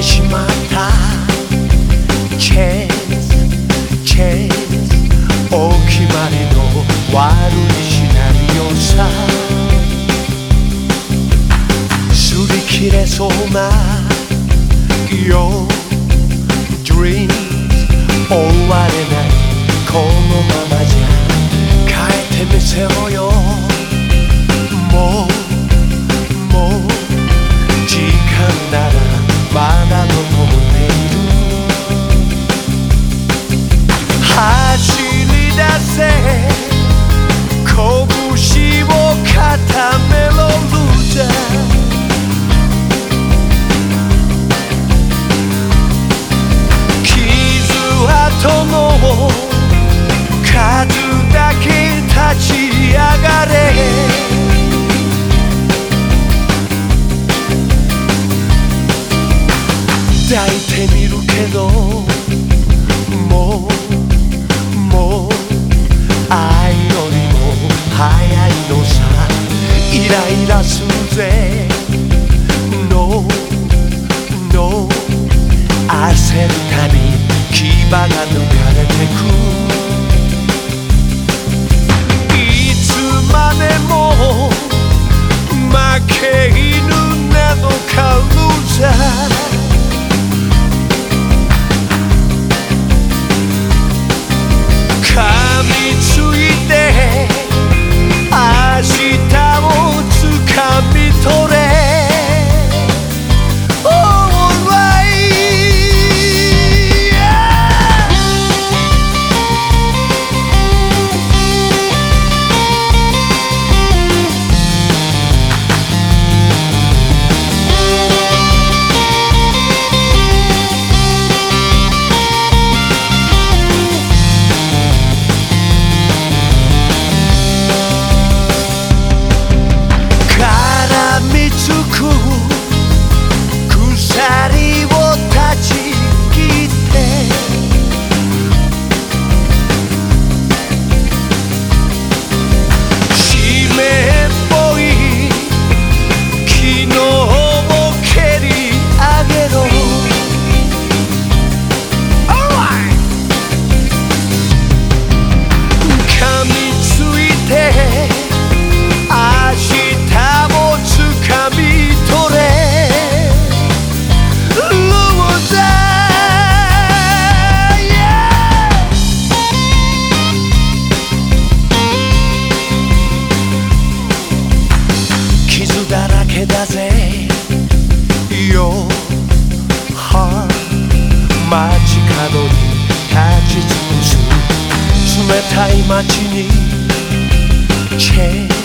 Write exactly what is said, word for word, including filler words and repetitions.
てしまったチェンスチェンスお決まりの悪いシナリオさ擦り切れそうな Your dreams 終われないこのままじゃ変えてみせろよもうもう時間ならまだ残っている走り出せ拳を固めろルーザー傷跡の数だけ立ち上がれ抱いてみるけどもうもう愛よりも早いのさイライラするぜ No No 焦るたび牙が抜かれてくいつまでも負け犬なのかルーザー噛みついて明日をつかみ取れ 鎖を断ち切って湿っぽい昨日を蹴り上げろ Alright 噛みついて明日をつかみ取れだらけだぜ Your heart 街角に立ち尽くす冷たい街にチェン